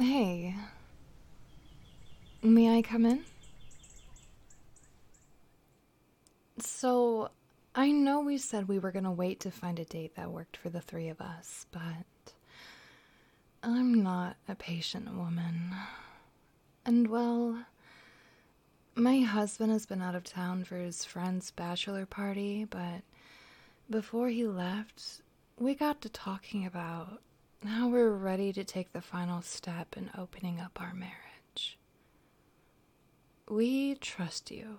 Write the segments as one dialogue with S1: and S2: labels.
S1: Hey, may I come in? So, I know we said we were gonna wait to find a date that worked for the three of us, but I'm not a patient woman. And well, my husband has been out of town for his friend's bachelor party, but before he left, we got to talking about how we're ready to take the final step in opening up our marriage. We trust you.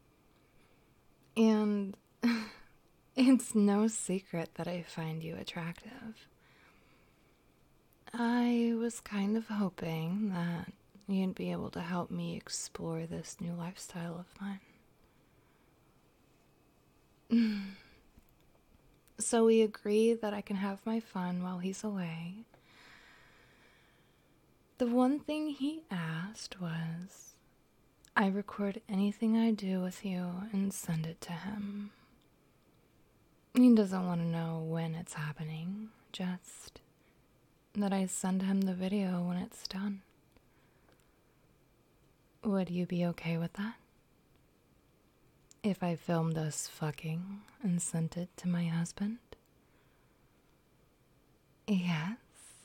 S1: And it's no secret that I find you attractive. I was kind of hoping that you'd be able to help me explore this new lifestyle of mine. So we agreed that I can have my fun while he's away. The one thing he asked was I record anything I do with you and send it to him. He doesn't want to know when it's happening, just that I send him the video when it's done. Would you be okay with that? If I filmed us fucking and sent it to my husband? Yes.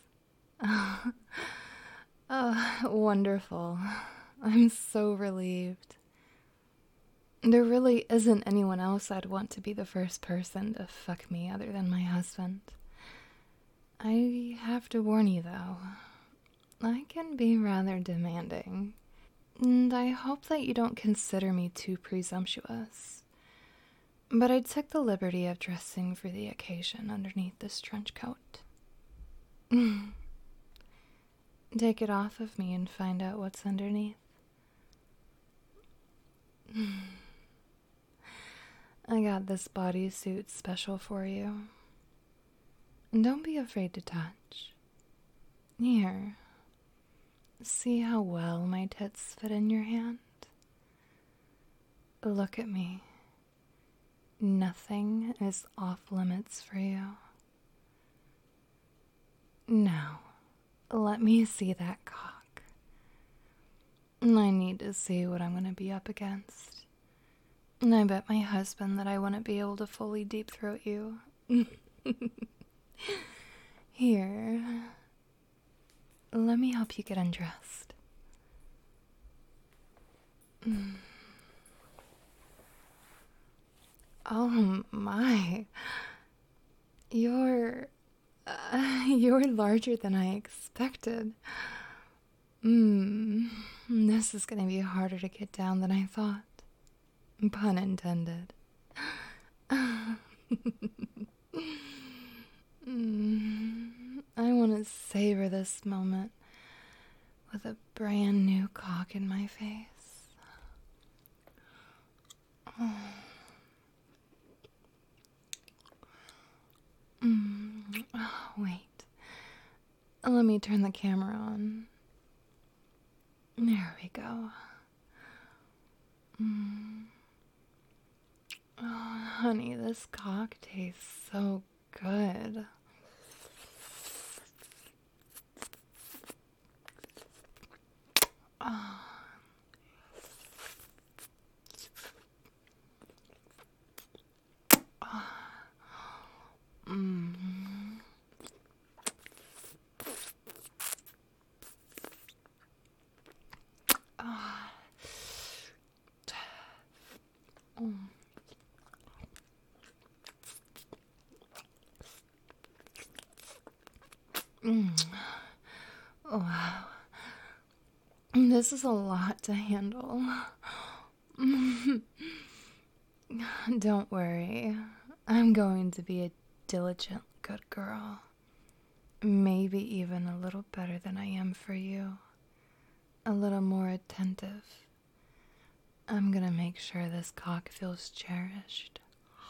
S1: Wonderful. I'm so relieved. There really isn't anyone else I'd want to be the first person to fuck me other than my husband. I have to warn you, though. I can be rather demanding. And I hope that you don't consider me too presumptuous. But I took the liberty of dressing for the occasion underneath this trench coat. Take it off of me and find out what's underneath. I got this bodysuit special for you. And don't be afraid to touch. Here. See how well my tits fit in your hand? Look at me. Nothing is off limits for you. Now, let me see that cock. I need to see what I'm going to be up against. And I bet my husband that I wouldn't be able to fully deep throat you. Here. Let me help you get undressed. Oh my. You're larger than I expected. This is gonna be harder to get down than I thought. Pun intended. I want to savor this moment with a brand new cock in my face. Oh, wait. Let me turn the camera on. There we go. Oh, honey, this cock tastes so good. Oh. Wow. This is a lot to handle. Don't worry. I'm going to be a diligent good girl. Maybe even a little better than I am for you. A little more attentive. I'm gonna make sure this cock feels cherished.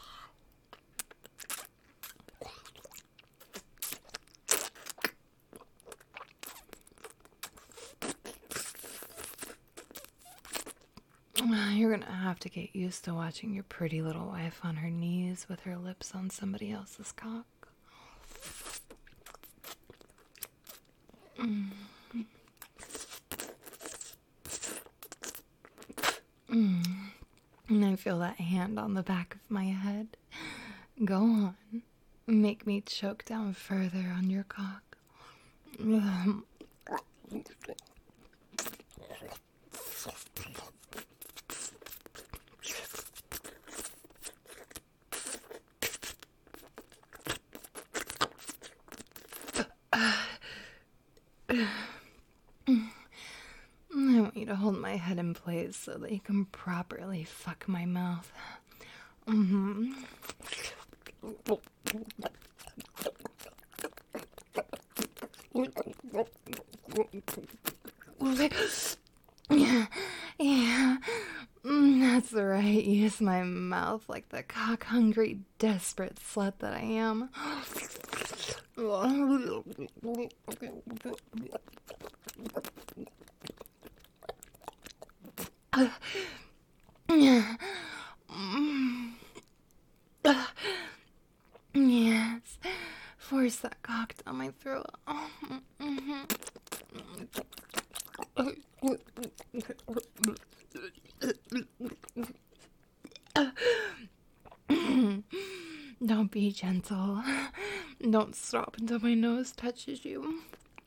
S1: You're gonna have to get used to watching your pretty little wife on her knees with her lips on somebody else's cock. feel that hand on the back of my head. Go on. Make me choke down further on your cock. I want you to hold my head in place so that you can properly fuck my mouth. Mm-hmm. Yeah. That's right. Use my mouth like the cock-hungry, desperate slut that I am. Yes. Force that cock down my throat. Don't be gentle. Don't stop until my nose touches you.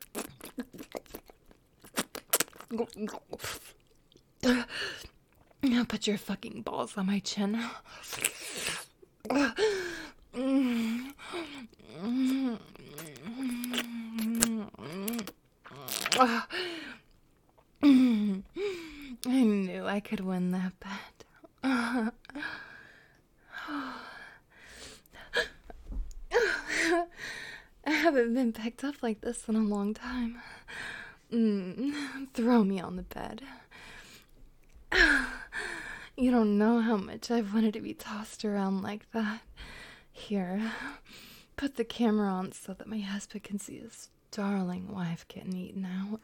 S1: Put your fucking balls on my chin. I knew I could win that bet. I haven't been picked up like this in a long time. Throw me on the bed. You don't know how much I've wanted to be tossed around like that. Here, put the camera on so that my husband can see his darling wife getting eaten out.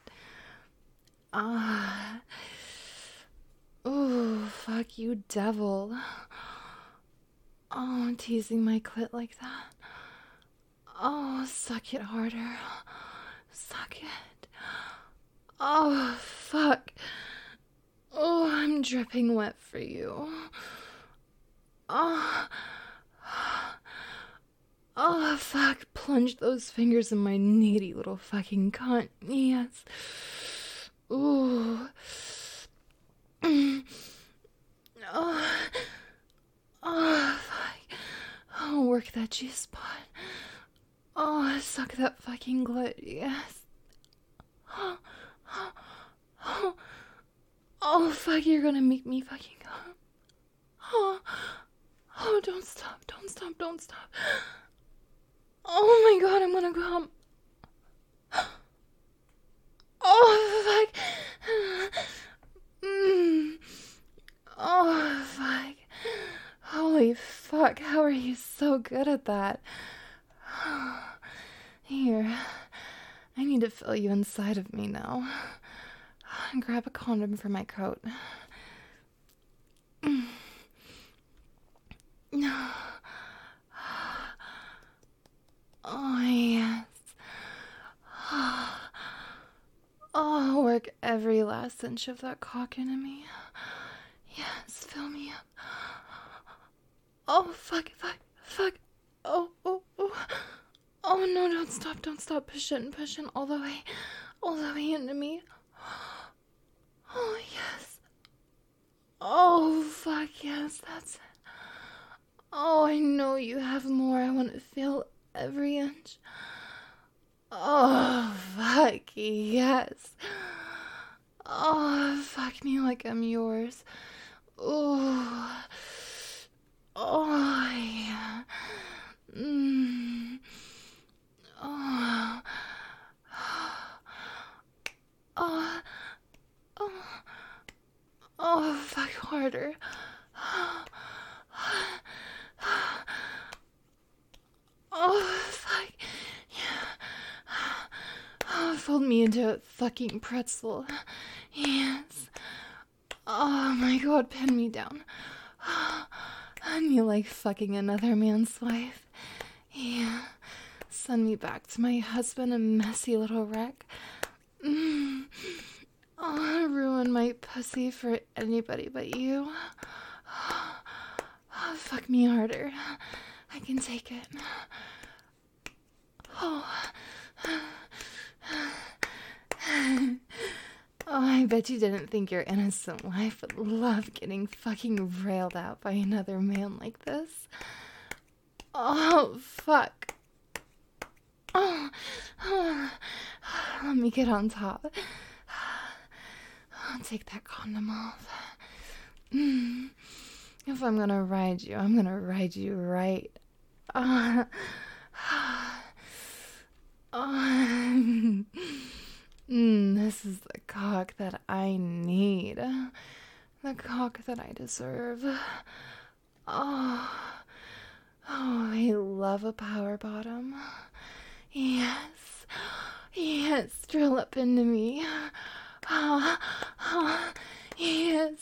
S1: Oh, fuck you, devil. Oh, teasing my clit like that. Oh, suck it harder. Suck it. Oh, fuck. Oh, I'm dripping wet for you. Oh, fuck. Plunge those fingers in my needy little fucking cunt. Yes. Ooh. Fuck. Oh, work that G-spot. Oh, suck that fucking glut. Yes. Oh, fuck, you're gonna make me fucking come. Oh, don't stop. Oh my god, I'm gonna come. Oh, fuck. Oh, fuck. Holy fuck, how are you so good at that? Here, I need to fill you inside of me now. Grab a condom for my coat. Oh, yes. Oh, work every last inch of that cock into me. Yes, fill me up. Oh, fuck. Oh. Oh, no, don't stop. Push in all the way into me. Oh, yes. Oh, fuck, yes, that's it. Oh, I know you have more. I want to feel every inch. Oh, fuck, yes. Oh, fuck me like I'm yours. Oh, yeah. Oh, fuck harder. Oh, fuck. Yeah. Oh, fold me into a fucking pretzel. Yes. Oh my god, pin me down. And you like fucking another man's wife. Yeah. Send me back to my husband, a messy little wreck. Oh, ruin my pussy for anybody but you. Fuck me harder. I can take it. Oh. Oh, I bet you didn't think your innocent wife would love getting fucking railed out by another man like this. Oh, fuck. Oh. Let me get on top. I'll take that condom off. If I'm gonna ride you, I'm gonna ride you right. This is the cock that I need. The cock that I deserve. Oh, I love a power bottom. Yes, drill up into me. Yes.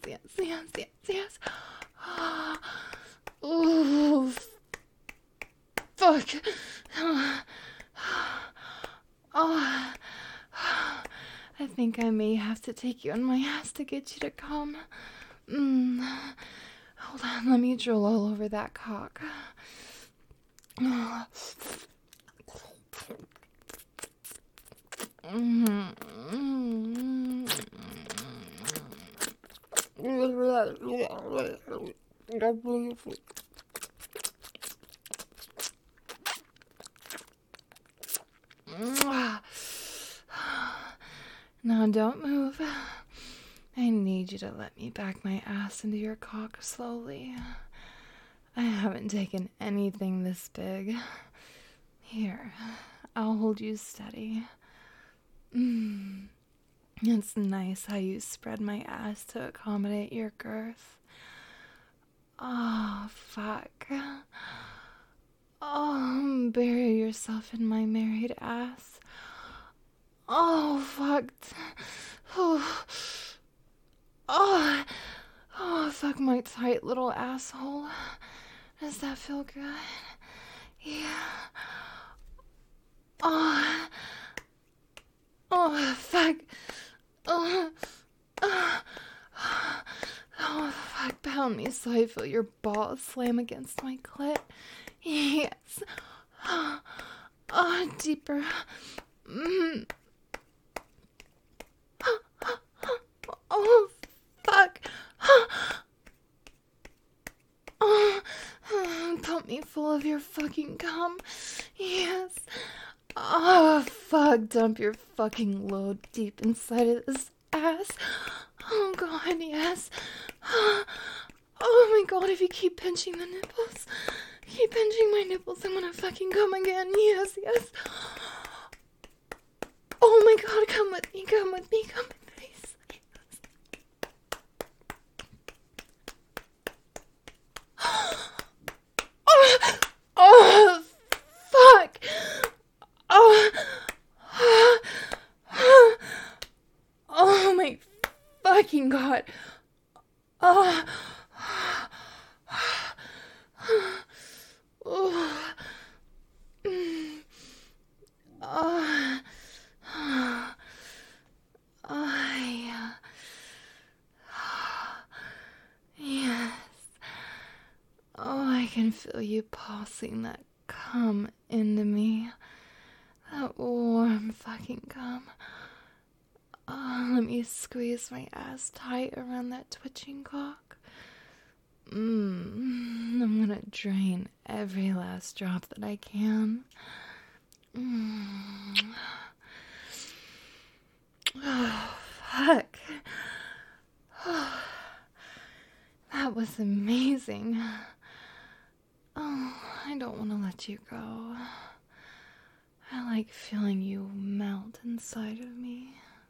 S1: Ooh, fuck. I think I may have to take you on my ass to get you to come. Hold on, let me drill all over that cock. Now don't move. I need you to let me back my ass into your cock slowly. I haven't taken anything this big. Here, I'll hold you steady. It's nice how you spread my ass to accommodate your girth. Oh, fuck. Oh, bury yourself in my married ass. Oh, fuck. Oh, fuck my tight little asshole. Does that feel good? Yeah. Oh, fuck. Oh, fuck. Pound me so I feel your balls slam against my clit. Yes. Oh, deeper. Oh, fuck. Pump me full of your fucking cum. Yes. Oh, fuck. Dump your fucking load deep inside of this ass. Oh, God, yes. Oh, my God, if you keep pinching the nipples. Keep pinching my nipples. I'm gonna fucking come again. Yes. Oh, my God, come with me. Please. Oh, fuck. Oh my fucking God. Oh. Yeah. Yes. Oh, I can feel you pulsing that cum into me. That warm fucking cum. Oh, let me squeeze my ass tight around that twitching cock. I'm gonna drain every last drop that I can. Oh, fuck. That was amazing. Oh, I don't want to let you go. I like feeling you melt inside of me.